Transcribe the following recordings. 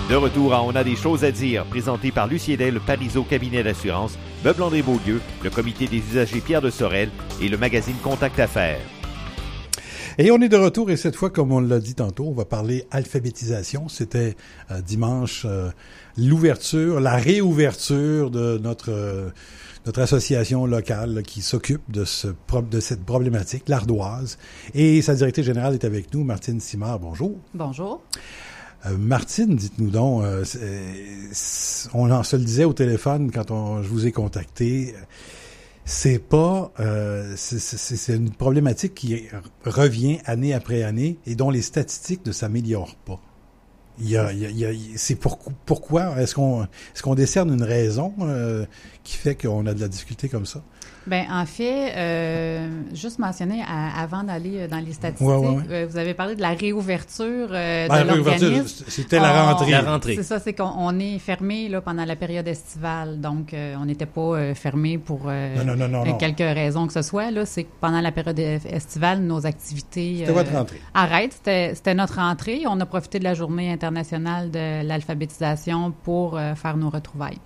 De retour à On a des choses à dire, présenté par Lucie Edel, le Parizeau Cabinet d'assurance, Meubles André Beaulieu, le Comité des usagers Pierre de Sorel et le magazine Contact Affaires. Et on est de retour et cette fois, comme on l'a dit tantôt, on va parler alphabétisation. C'était dimanche l'ouverture, la réouverture de notre association locale là, qui s'occupe de cette problématique, l'ardoise. Et sa directrice générale est avec nous, Martine Simard. Bonjour. Bonjour. Martine, dites-nous donc, on se le disait au téléphone quand je vous ai contacté, c'est une problématique qui revient année après année et dont les statistiques ne s'améliorent pas. Pourquoi? Est-ce qu'on décerne une raison qui fait qu'on a de la difficulté comme ça? Ben en fait, juste mentionner avant d'aller dans les statistiques, vous avez parlé de la réouverture de l'organisme. C'était la rentrée. C'est ça, c'est qu'on est fermé là pendant la période estivale, donc on n'était pas fermé pour quelques raisons que ce soit. Là, c'est que pendant la période estivale, nos activités c'était votre rentrée. Arrêtent. C'était notre rentrée. On a profité de la Journée internationale de l'alphabétisation pour faire nos retrouvailles.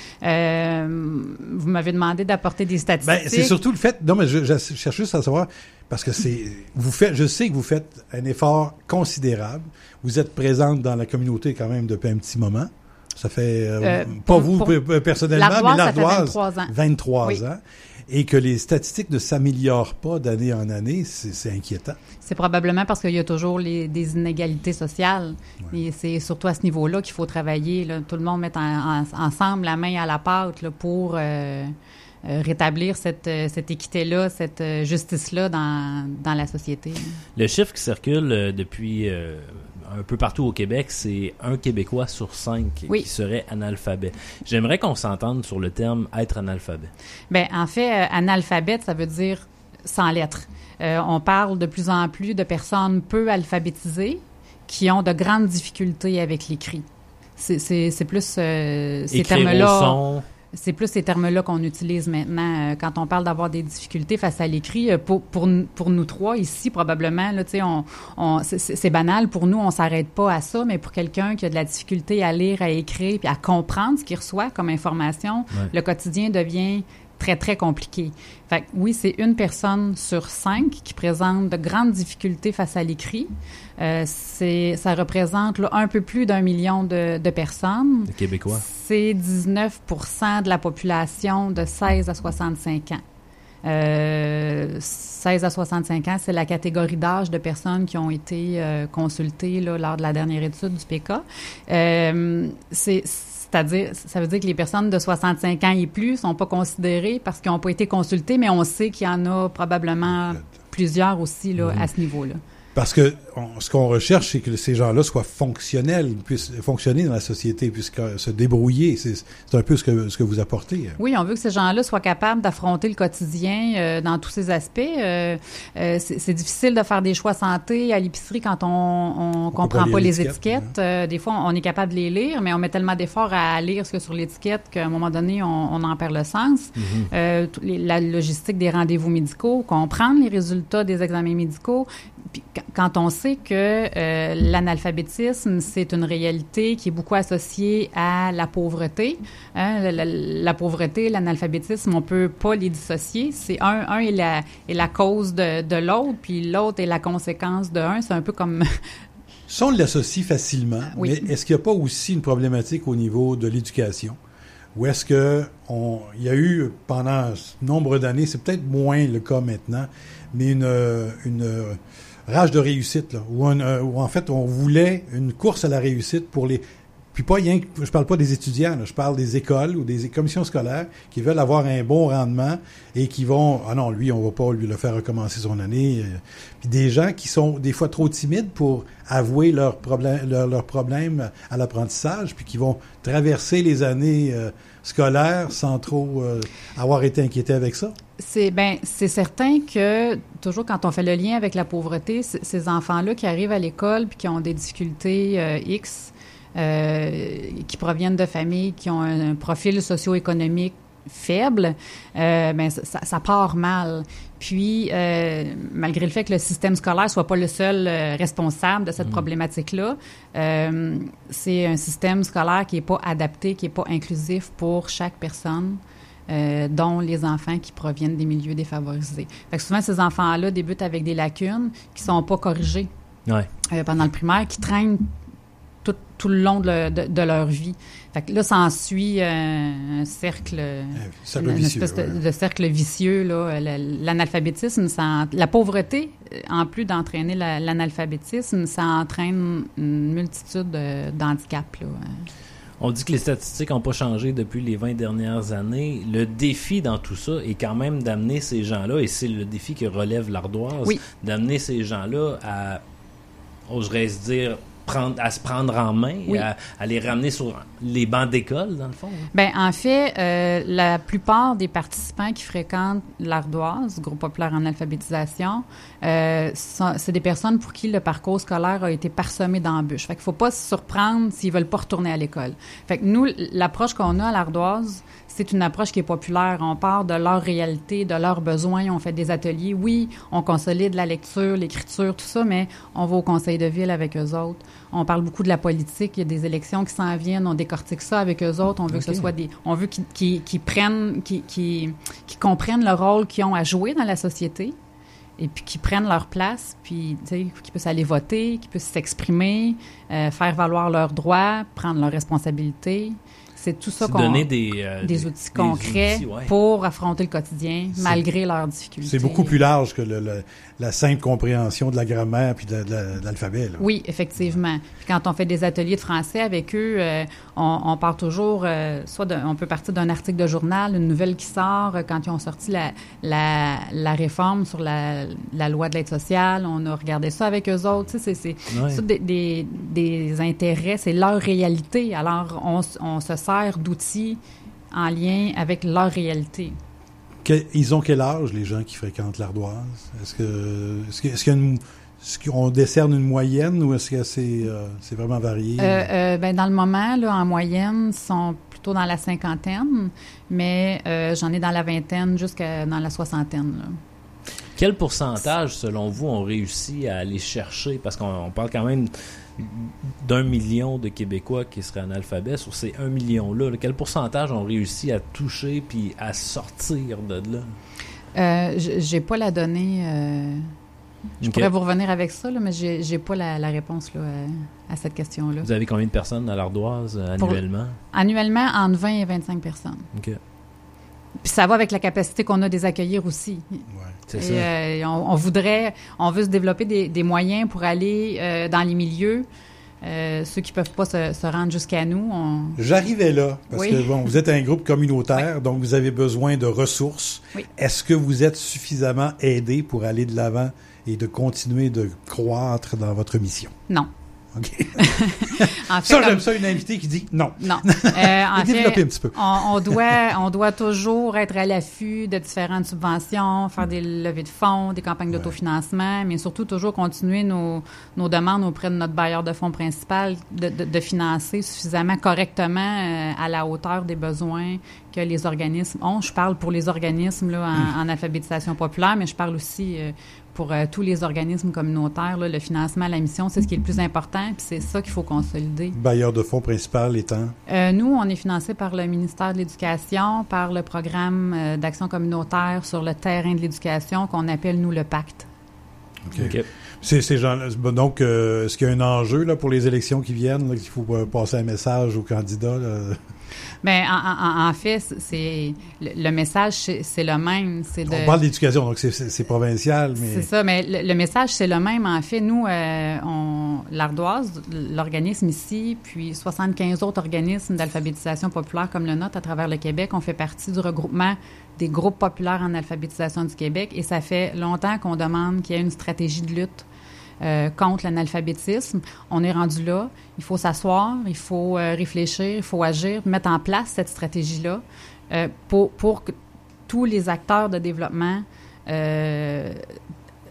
Vous m'avez demandé d'apporter des statistiques. Ben, c'est surtout le fait. Non, mais je cherche juste à savoir parce que je sais que vous faites un effort considérable. Vous êtes présente dans la communauté quand même depuis un petit moment. Ça fait personnellement, mais l'Ardoise, ça fait 23 ans. Et que les statistiques ne s'améliorent pas d'année en année, c'est inquiétant. C'est probablement parce qu'il y a toujours des inégalités sociales. Ouais. Et c'est surtout à ce niveau-là qu'il faut travailler. Là. Tout le monde met ensemble la main à la pâte là, pour rétablir cette équité-là, cette justice-là dans la société. Le chiffre qui circule depuis un peu partout au Québec, c'est 1 Québécois sur 5 qui serait analphabète. J'aimerais qu'on s'entende sur le terme « être analphabète ». Bien, en fait, analphabète, ça veut dire sans lettres. On parle de plus en plus de personnes peu alphabétisées qui ont de grandes difficultés avec l'écrit. C'est plus ces termes-là. C'est plus ces termes-là qu'on utilise maintenant quand on parle d'avoir des difficultés face à l'écrit. Pour nous trois ici, probablement, là, tu sais, c'est banal pour nous, on s'arrête pas à ça, mais pour quelqu'un qui a de la difficulté à lire, à écrire, puis à comprendre ce qu'il reçoit comme information, le quotidien devient très, très compliqué. Fait que, oui, c'est 1 personne sur 5 qui présente de grandes difficultés face à l'écrit. Ça représente là, un peu plus d'1 million de personnes. De Québécois. C'est 19% de la population de 16 à 65 ans. 16 à 65 ans, c'est la catégorie d'âge de personnes qui ont été consultées là, lors de la dernière étude du PK. C'est-à-dire, ça veut dire que les personnes de 65 ans et plus sont pas considérées parce qu'ils n'ont pas été consultées, mais on sait qu'il y en a probablement plusieurs aussi là, à ce niveau-là. Parce que ce qu'on recherche, c'est que ces gens-là soient fonctionnels, puissent fonctionner dans la société, puissent se débrouiller. C'est un peu ce que vous apportez. Oui, on veut que ces gens-là soient capables d'affronter le quotidien dans tous ses aspects. C'est difficile de faire des choix santé à l'épicerie quand on comprend pas les étiquettes. Des fois, on est capable de les lire, mais on met tellement d'efforts à lire ce qu'il y a sur l'étiquette qu'à un moment donné, on en perd le sens. La logistique des rendez-vous médicaux, comprendre les résultats des examens médicaux. Puis, quand on sait que l'analphabétisme, c'est une réalité qui est beaucoup associée à la pauvreté, hein, la pauvreté, l'analphabétisme, on peut pas les dissocier. C'est un est la cause de l'autre, puis l'autre est la conséquence de un. C'est un peu comme... Ça, on l'associe facilement, mais est-ce qu'il n'y a pas aussi une problématique au niveau de l'éducation? Ou est-ce que il y a eu, pendant nombre d'années, c'est peut-être moins le cas maintenant, mais une rage de réussite, là, où en fait, on voulait une course à la réussite pour les... Puis pas rien que... Je parle pas des étudiants, là, je parle des écoles ou des commissions scolaires qui veulent avoir un bon rendement et qui vont... Ah non, lui, on va pas lui le faire recommencer son année. Puis des gens qui sont des fois trop timides pour avouer leurs problèmes à l'apprentissage, puis qui vont traverser les années scolaires sans trop avoir été inquiétés avec ça. C'est certain que, toujours quand on fait le lien avec la pauvreté, ces enfants-là qui arrivent à l'école puis qui ont des difficultés X, qui proviennent de familles qui ont un profil socio-économique faible, ça part mal. Puis, malgré le fait que le système scolaire soit pas le seul responsable de cette problématique-là, c'est un système scolaire qui est pas adapté, qui est pas inclusif pour chaque personne, dont les enfants qui proviennent des milieux défavorisés. Fait que souvent, ces enfants-là débutent avec des lacunes qui sont pas corrigées pendant le primaire, qui traînent tout le long de leur vie. Fait que là, s'ensuit un cercle, une espèce de cercle vicieux, là, l'analphabétisme, la pauvreté, en plus d'entraîner l'analphabétisme, ça entraîne une multitude d'handicaps, là. On dit que les statistiques n'ont pas changé depuis les 20 dernières années. Le défi dans tout ça est quand même d'amener ces gens-là, et c'est le défi que relève l'Ardoise, d'amener ces gens-là à, oserais-je dire, à se prendre en main, à les ramener sur les bancs d'école, dans le fond. Bien, en fait, la plupart des participants qui fréquentent l'Ardoise, groupe populaire en alphabétisation, c'est des personnes pour qui le parcours scolaire a été parsemé d'embûches. Fait qu'il ne faut pas se surprendre s'ils ne veulent pas retourner à l'école. Fait que nous, l'approche qu'on a à l'Ardoise, c'est une approche qui est populaire. On part de leur réalité, de leurs besoins. On fait des ateliers. Oui, on consolide la lecture, l'écriture, tout ça, mais on va au conseil de ville avec eux autres. On parle beaucoup de la politique. Il y a des élections qui s'en viennent. On décortique ça avec eux autres. On veut que ce soit on veut qu'ils comprennent le rôle qu'ils ont à jouer dans la société et puis qu'ils prennent leur place, puis qu'ils puissent aller voter, qu'ils puissent s'exprimer, faire valoir leurs droits, prendre leurs responsabilités. C'est tout ça donner des outils concrets pour affronter le quotidien, malgré leurs difficultés. C'est beaucoup plus large que la simple compréhension de la grammaire puis de l'alphabet, là. Oui, effectivement. Puis quand on fait des ateliers de français avec eux, on part toujours, on peut partir d'un article de journal, une nouvelle qui sort, quand ils ont sorti la réforme sur la loi de l'aide sociale, on a regardé ça avec eux autres. Tu sais, c'est ça, des intérêts, c'est leur réalité. Alors, on se sert d'outils en lien avec leur réalité. Ils ont quel âge, les gens qui fréquentent l'Ardoise? Est-ce qu'on décerne une moyenne ou est-ce que c'est vraiment varié? Dans le moment, là, en moyenne, ils sont plutôt dans la cinquantaine, mais j'en ai dans la vingtaine jusqu'à dans la soixantaine, là. Quel pourcentage, selon vous, ont réussi à aller chercher? Parce qu'on parle quand même d'1 million de Québécois qui seraient analphabètes. Sur ces 1 million-là, quel pourcentage ont réussi à toucher puis à sortir de là? J'ai pas la donnée. Je pourrais vous revenir avec ça, là, mais j'ai pas la réponse là, à cette question-là. Vous avez combien de personnes à l'Ardoise annuellement? Annuellement, entre 20 et 25 personnes. OK. Puis ça va avec la capacité qu'on a de les accueillir aussi. Ouais, c'est ça. On veut se développer des moyens pour aller dans les milieux. Ceux qui peuvent pas se rendre jusqu'à nous. J'arrivais là, parce que vous êtes un groupe communautaire, donc vous avez besoin de ressources. Oui. Est-ce que vous êtes suffisamment aidé pour aller de l'avant et de continuer de croître dans votre mission? Non. OK. En fait, j'aime ça, une invitée qui dit non. Non. En développer un petit peu. On doit toujours être à l'affût de différentes subventions, faire des levées de fonds, des campagnes d'autofinancement, mais surtout toujours continuer nos demandes auprès de notre bailleur de fonds principal de financer suffisamment correctement à la hauteur des besoins que les organismes ont. Je parle pour les organismes là, en alphabétisation populaire, mais je parle aussi pour tous les organismes communautaires, là, le financement à la mission, c'est ce qui est le plus important, puis c'est ça qu'il faut consolider. Bailleur de fonds principal étant? Nous, on est financé par le ministère de l'Éducation, par le programme d'action communautaire sur le terrain de l'éducation qu'on appelle, nous, le Pacte. OK. Ces gens-là, donc, est-ce qu'il y a un enjeu là, pour les élections qui viennent, là, qu'il faut passer un message aux candidats? Là? Bien, en fait, c'est le message, c'est le même. On parle d'éducation, donc c'est provincial. Mais... C'est ça, mais le message, c'est le même. En fait, nous, l'Ardoise, l'organisme ici, puis 75 autres organismes d'alphabétisation populaire comme le nôtre à travers le Québec, on fait partie du regroupement des groupes populaires en alphabétisation du Québec. Et ça fait longtemps qu'on demande qu'il y ait une stratégie de lutte contre l'analphabétisme. On est rendu là. Il faut s'asseoir, il faut réfléchir, il faut agir, mettre en place cette stratégie-là pour que tous les acteurs de développement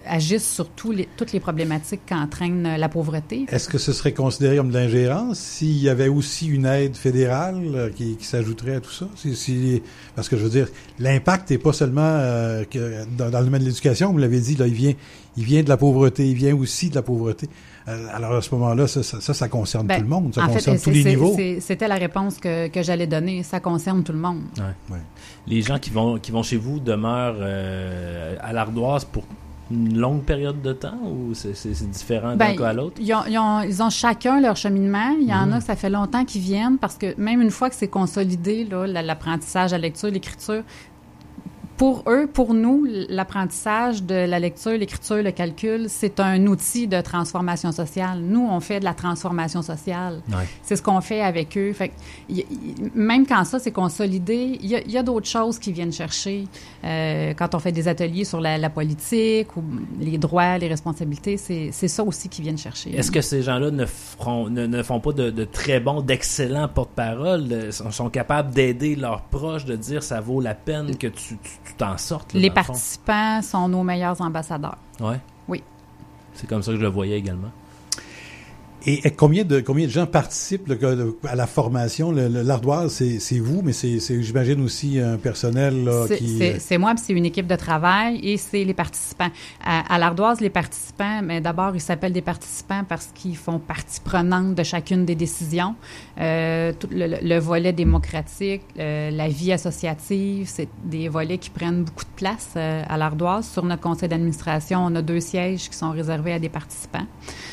agissent sur toutes les problématiques qu'entraîne la pauvreté. Est-ce que ce serait considéré comme de l'ingérence s'il y avait aussi une aide fédérale qui s'ajouterait à tout ça? Parce que je veux dire, l'impact n'est pas seulement que dans le domaine de l'éducation, vous l'avez dit, là, il vient de la pauvreté, il vient aussi de la pauvreté. Alors à ce moment-là, ça concerne tout le monde, ça concerne tous les niveaux. C'était la réponse que j'allais donner, ça concerne tout le monde. Ouais. Les gens qui vont chez vous demeurent à l'Ardoise pour une longue période de temps ou c'est différent d'un cas à l'autre? Ils ont chacun leur cheminement. Il y en a que ça fait longtemps qu'ils viennent parce que même une fois que c'est consolidé, là, l'apprentissage, la lecture, l'écriture, pour eux, pour nous, l'apprentissage de la lecture, l'écriture, le calcul, c'est un outil de transformation sociale. Nous, on fait de la transformation sociale. Ouais. C'est ce qu'on fait avec eux. Fait même quand ça, c'est consolidé, il y a d'autres choses qui viennent chercher. Quand on fait des ateliers sur la politique ou les droits, les responsabilités, c'est ça aussi qui viennent chercher. Est-ce que ces gens-là ne font pas de très bons, d'excellents porte-parole, sont capables d'aider leurs proches, de dire ça vaut la peine que tu t'en sortes? Là, les participants sont nos meilleurs ambassadeurs. Ouais. Oui. C'est comme ça que je le voyais également. Et combien de gens participent à la formation? L'Ardoise, c'est vous, mais c'est j'imagine aussi un personnel là, c'est moi, puis c'est une équipe de travail et c'est les participants. À l'Ardoise, les participants, mais d'abord, ils s'appellent des participants parce qu'ils font partie prenante de chacune des décisions. Tout le volet démocratique, la vie associative, c'est des volets qui prennent beaucoup de place à l'Ardoise. Sur notre conseil d'administration, on a 2 sièges qui sont réservés à des participants.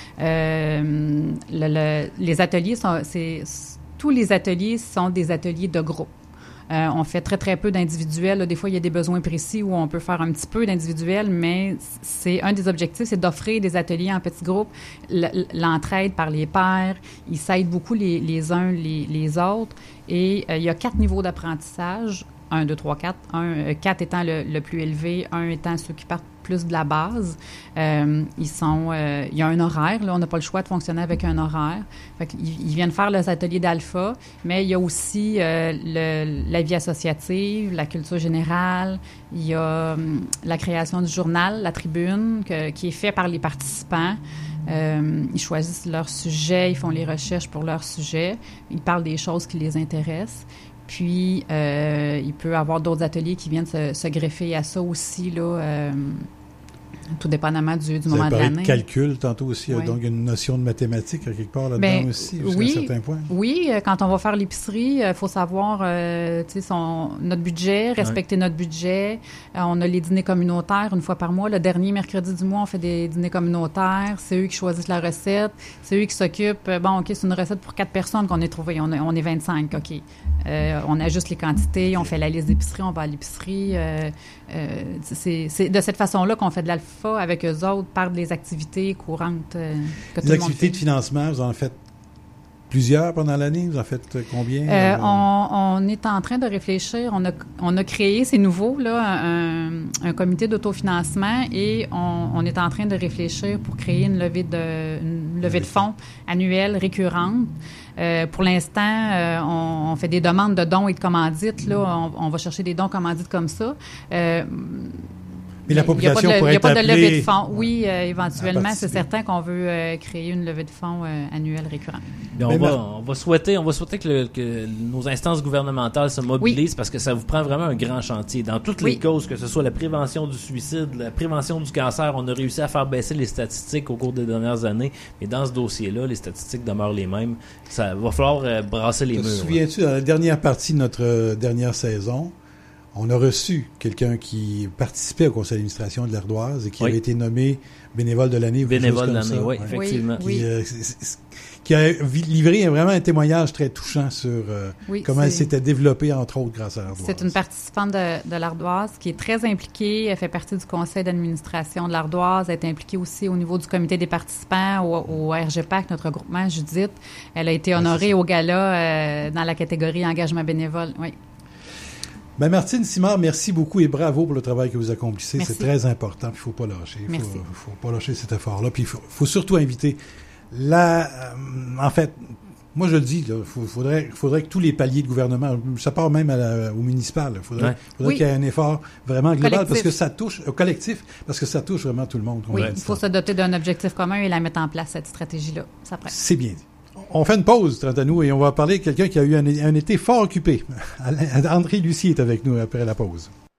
Les ateliers tous les ateliers sont des ateliers de groupe. On fait très, très peu d'individuels. Là, des fois, il y a des besoins précis où on peut faire un petit peu d'individuel, mais c'est un des objectifs, c'est d'offrir des ateliers en petits groupes, l'entraide par les pairs. Ils s'aident beaucoup les uns les autres. Et il y a 4 niveaux d'apprentissage. 1, 2, 3, 4. 4 étant le plus élevé, 1 étant ceux qui partent plus de la base. Il y a un horaire, là, on n'a pas le choix de fonctionner avec un horaire. Fait qu'ils viennent faire leurs ateliers d'alpha, mais il y a aussi la vie associative, la culture générale, il y a la création du journal, la tribune, qui est fait par les participants. Ils choisissent leur sujet, ils font les recherches pour leur sujet, ils parlent des choses qui les intéressent. Puis, il peut y avoir d'autres ateliers qui viennent se greffer à ça aussi, là, tout dépendamment du moment de l'année. Vous avez parlé de calcul tantôt aussi, oui. Donc une notion de mathématiques quelque part là-dedans aussi, jusqu'à un certain point. Oui, quand on va faire l'épicerie, il faut savoir notre budget, respecter notre budget. On a les dîners communautaires une fois par mois. Le dernier mercredi du mois, on fait des dîners communautaires. C'est eux qui choisissent la recette. C'est eux qui s'occupent. Bon, OK, c'est une recette pour 4 personnes qu'on a trouvée. On est 25, OK. On ajuste les quantités, on fait la liste d'épicerie, on va à l'épicerie. C'est de cette façon-là qu'on fait de l'alpha avec eux autres par des activités courantes que tout le monde fait. Des activités de financement, vous en faites plusieurs pendant l'année? Vous en faites combien? On est en train de réfléchir. On a créé, c'est nouveau, là, un comité d'autofinancement et on est en train de réfléchir pour créer une levée de fonds annuelle récurrente. Pour l'instant, on fait des demandes de dons et de commandites. Là, on va chercher des dons commandites comme ça. Mais la population pourrait être Il n'y a pas de appelée... levée de fonds. Oui, éventuellement, c'est certain qu'on veut créer une levée de fonds annuelle récurrente. On va souhaiter que nos instances gouvernementales se mobilisent parce que ça vous prend vraiment un grand chantier. Dans toutes les causes, que ce soit la prévention du suicide, la prévention du cancer, on a réussi à faire baisser les statistiques au cours des dernières années. Mais dans ce dossier-là, les statistiques demeurent les mêmes. Ça va falloir brasser les murs. Te souviens-tu, dans la dernière partie de notre dernière saison, on a reçu quelqu'un qui participait au conseil d'administration de l'Ardoise et qui avait été nommé bénévole de l'année. Bénévole de l'année, oui, effectivement. Qui a livré vraiment un témoignage très touchant sur comment elle s'était développée, entre autres, grâce à l'Ardoise. C'est une participante de l'Ardoise qui est très impliquée. Elle fait partie du conseil d'administration de l'Ardoise. Elle est impliquée aussi au niveau du comité des participants, au RGPAC, notre groupement, Judith. Elle a été honorée au gala dans la catégorie engagement bénévole. Oui. Ben Martine Simard, merci beaucoup et bravo pour le travail que vous accomplissez. Merci. C'est très important, puis il ne faut pas lâcher. Il Merci. faut pas lâcher cet effort-là. Puis il faut surtout inviter Moi, je le dis, il faudrait que tous les paliers de gouvernement, ça part même au municipal, il faudrait qu'il y ait un effort vraiment global collectif. Parce que ça touche, au collectif, parce que ça touche vraiment tout le monde. Oui, il faut se doter d'un objectif commun et la mettre en place, cette stratégie-là. Ça prête. C'est bien dit. On fait une pause, Trentanou, et on va parler de quelqu'un qui a eu un été fort occupé. André Lucier est avec nous après la pause.